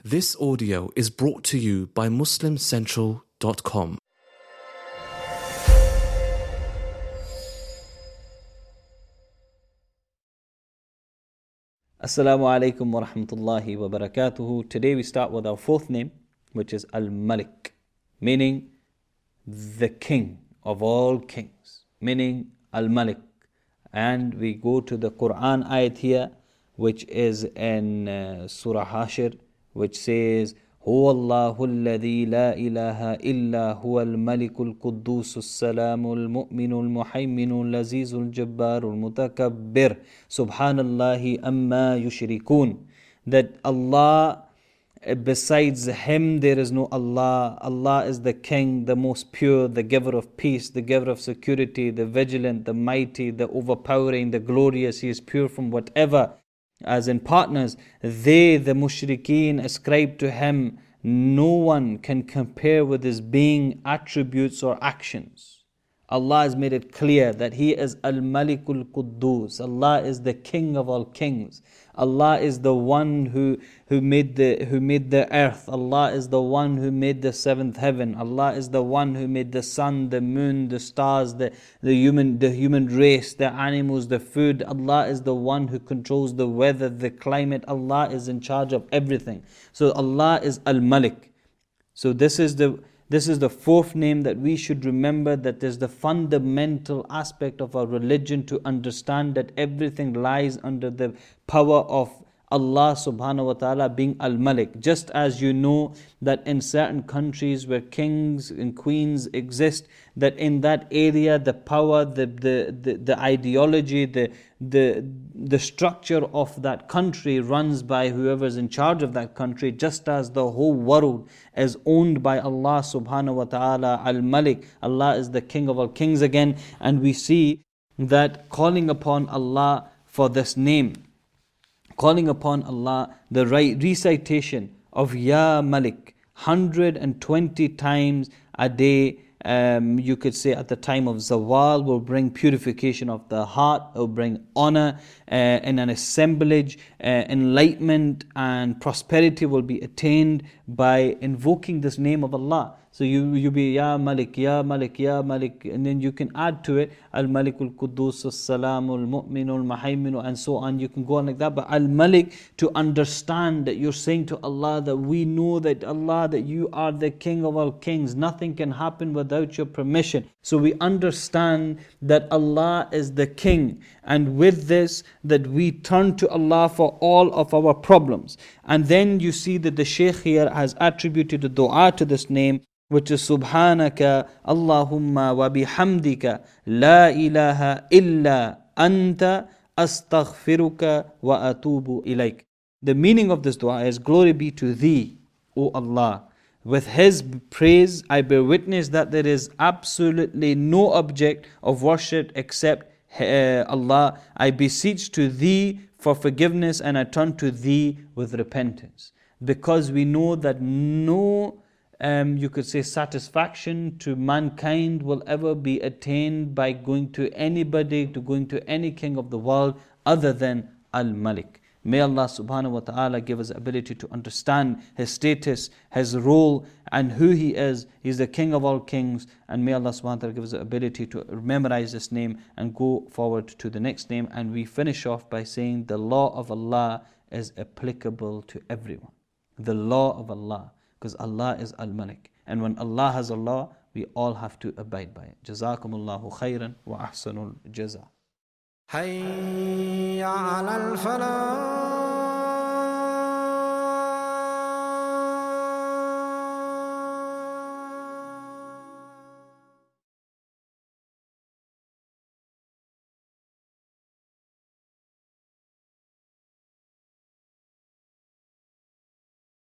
This audio is brought to you by MuslimCentral.com. Assalamu alaikum wa rahmatullahi wa barakatuhu. Today we start with our fourth name, which is Al-Malik, meaning the king of all kings, meaning Al-Malik. And we go to the Quran ayat here, which is in Surah Hashir, which says, هو الله الذي لا إله إلا هو الملك القدوس السلام المؤمن المحيمن العزيز الجبار المتكبر سبحان الله أما يشركون. That Allah, besides Him there is no Allah. Allah is the King, the most pure, the giver of peace, the giver of security, the vigilant, the mighty, the overpowering, the glorious. He is pure from whatever, as in partners, they, the mushrikeen, ascribe to Him. No one can compare with His being, attributes or actions. Allah has made it clear that He is Al-Malikul Quddus. Allah is the King of all kings. Allah is the one who made the earth. Allah is the one who made the seventh heaven. Allah is the one who made the sun, the moon, the stars, the human race, the animals, the food. Allah is the one who controls the weather, the climate. Allah is in charge of everything. So Allah is Al-Malik. So this is the fourth name that we should remember, that is the fundamental aspect of our religion, to understand that everything lies under the power of Allah subhanahu wa ta'ala being Al-Malik. Just as you know that in certain countries where kings and queens exist, that in that area the power, the ideology, the structure of that country runs by whoever's in charge of that country, just as the whole world is owned by Allah subhanahu wa ta'ala, Al-Malik. Allah is the King of all kings again. And we see that calling upon Allah for this name, calling upon Allah, the recitation of Ya Malik 120 times a day, you could say at the time of Zawal, will bring purification of the heart, will bring honor in an assemblage, enlightenment and prosperity will be attained by invoking this name of Allah. So you be Ya Malik, Ya Malik, Ya Malik, and then you can add to it Al-Malikul Quddus, As-Salamul Mu'minul Muhaiminu, and so on. You can go on like that. But Al-Malik, to understand that you're saying to Allah that we know that Allah, that you are the King of all kings. Nothing can happen without your permission. So we understand that Allah is the King. And with this, that we turn to Allah for all of our problems. And then you see that the Shaykh here has attributed a dua to this name, which is Subhanaka Allahumma wa bihamdika la ilaha illa anta astaghfiruka wa atubu ilaik. The meaning of this dua is, glory be to Thee, O Allah. With His praise I bear witness that there is absolutely no object of worship except Allah. I beseech to Thee for forgiveness and I turn to Thee with repentance. Because we know that no you could say satisfaction to mankind will ever be attained by going to anybody, to going to any king of the world other than Al-Malik. May Allah subhanahu wa ta'ala give us the ability to understand His status, His role and who He is. He's the King of all kings, and may Allah subhanahu wa ta'ala give us the ability to memorize this name and go forward to the next name. And we finish off by saying the law of Allah is applicable to everyone. The law of Allah, because Allah is Al-Malik. And when Allah has a law, we all have to abide by it. Jazakumullahu khairan wa ahsanul jaza. حي على الفلاح.